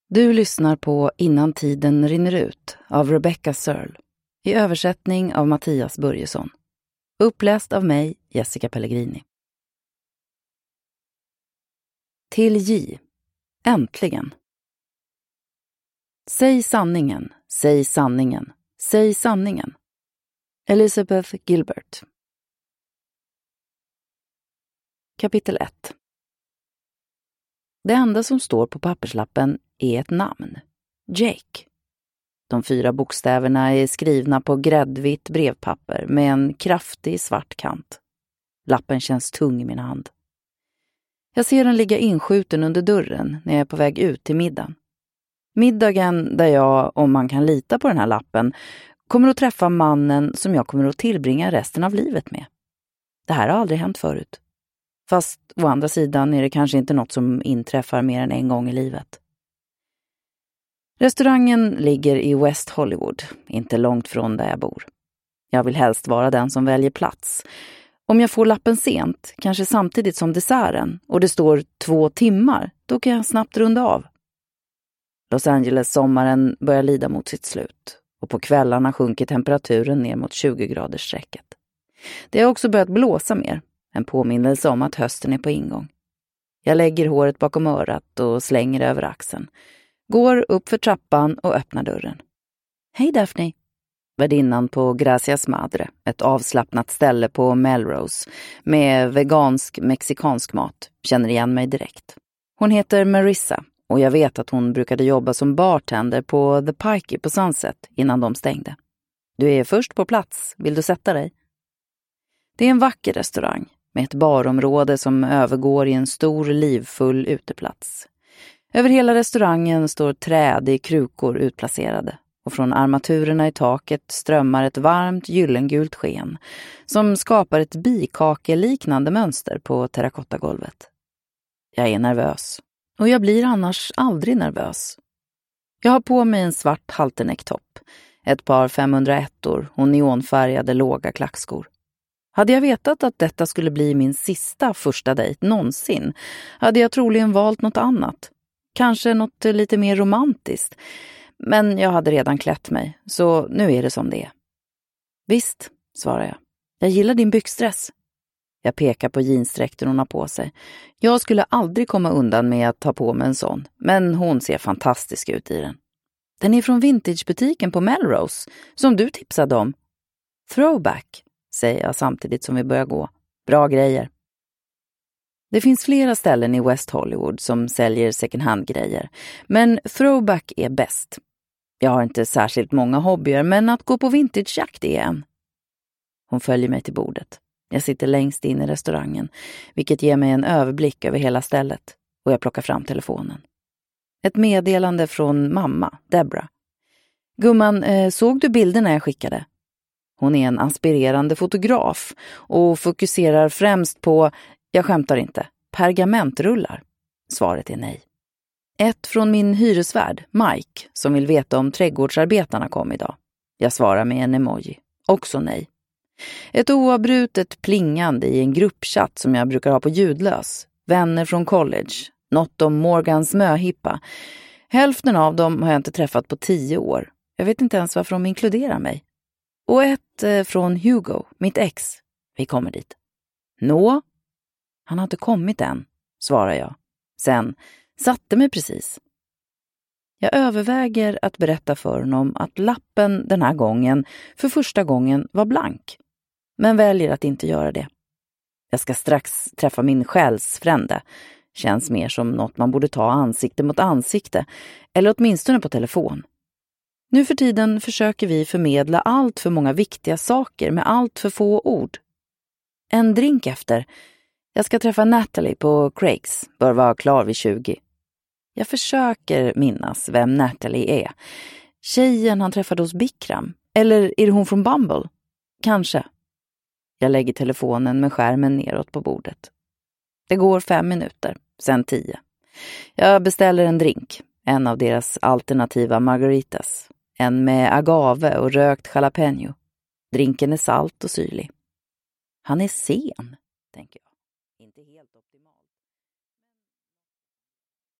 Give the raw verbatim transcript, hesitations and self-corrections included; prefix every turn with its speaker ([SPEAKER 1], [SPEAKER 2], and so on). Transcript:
[SPEAKER 1] Du lyssnar på Innan tiden rinner ut av Rebecca Searle i översättning av Mattias Börjesson. Uppläst av mig, Jessica Pellegrini. Till J. Äntligen. Säg sanningen, säg sanningen, säg sanningen. Elizabeth Gilbert. Kapitel ett. Det enda som står på papperslappen är ett namn. Jake. De fyra bokstäverna är skrivna på gräddvitt brevpapper med en kraftig svart kant. Lappen känns tung i min hand. Jag ser den ligga inskjuten under dörren när jag är på väg ut till middagen. Middagen där jag, om man kan lita på den här lappen, kommer att träffa mannen som jag kommer att tillbringa resten av livet med. Det här har aldrig hänt förut. Fast å andra sidan är det kanske inte något som inträffar mer än en gång i livet. Restaurangen ligger i West Hollywood, inte långt från där jag bor. Jag vill helst vara den som väljer plats. Om jag får lappen sent, kanske samtidigt som desserten, och det står två timmar, då kan jag snabbt runda av. Los Angeles-sommaren börjar lida mot sitt slut, och på kvällarna sjunker temperaturen ner mot tjugo graders strecket. Det har också börjat blåsa mer, en påminnelse om att hösten är på ingång. Jag lägger håret bakom örat och slänger över axeln. Går upp för trappan och öppnar dörren. Hej Daphne. Värdinnan på Gracias Madre, ett avslappnat ställe på Melrose med vegansk mexikansk mat, känner igen mig direkt. Hon heter Marissa och jag vet att hon brukade jobba som bartender på The Pikey på Sunset innan de stängde. Du är först på plats, vill du sätta dig? Det är en vacker restaurang med ett barområde som övergår i en stor livfull uteplats. Över hela restaurangen står träd i krukor utplacerade och från armaturerna i taket strömmar ett varmt gyllengult sken som skapar ett bikakeliknande mönster på terrakottagolvet. Jag är nervös och jag blir annars aldrig nervös. Jag har på mig en svart halternecktopp, ett par femhundraettor och neonfärgade låga klackskor. Hade jag vetat att detta skulle bli min sista första dejt någonsin hade jag troligen valt något annat. Kanske något lite mer romantiskt. Men jag hade redan klätt mig, så nu är det som det är. Visst, svarar jag. Jag gillar din byxdress. Jag pekar på jeansdräkten hon har på sig. Jag skulle aldrig komma undan med att ta på mig en sån, men hon ser fantastisk ut i den. Den är från vintagebutiken på Melrose, som du tipsade om. Throwback, säger jag samtidigt som vi börjar gå. Bra grejer. Det finns flera ställen i West Hollywood som säljer second hand-grejer, men Throwback är bäst. Jag har inte särskilt många hobbyer, men att gå på vintagejakt är en. Hon följer mig till bordet. Jag sitter längst in i restaurangen, vilket ger mig en överblick över hela stället, och jag plockar fram telefonen. Ett meddelande från mamma, Deborah. Gumman, eh, såg du bilderna jag skickade? Hon är en aspirerande fotograf och fokuserar främst på, jag skämtar inte, pergamentrullar. Svaret är nej. Ett från min hyresvärd, Mike, som vill veta om trädgårdsarbetarna kom idag. Jag svarar med en emoji. Också nej. Ett oavbrutet plingande i en gruppchatt som jag brukar ha på ljudlös. Vänner från college. Något om Morgans möhippa. Hälften av dem har jag inte träffat på tio år. Jag vet inte ens varför de inkluderar mig. Och ett eh, från Hugo, mitt ex. Vi kommer dit. Nå? Han har inte kommit än, svarar jag. Sen, satte mig precis. Jag överväger att berätta för honom att lappen den här gången för första gången var blank. Men väljer att inte göra det. Jag ska strax träffa min själsfrände. Känns mer som något man borde ta ansikte mot ansikte. Eller åtminstone på telefon. Nu för tiden försöker vi förmedla allt för många viktiga saker med allt för få ord. En drink efter. Jag ska träffa Natalie på Craigs. Bör vara klar vid tjugo. Jag försöker minnas vem Natalie är. Tjejen han träffade hos Bikram. Eller är det hon från Bumble? Kanske. Jag lägger telefonen med skärmen neråt på bordet. Det går fem minuter, sen tio. Jag beställer en drink. En av deras alternativa margaritas. En med agave och rökt jalapeno. Drinken är salt och syrlig. Han är sen, tänker jag.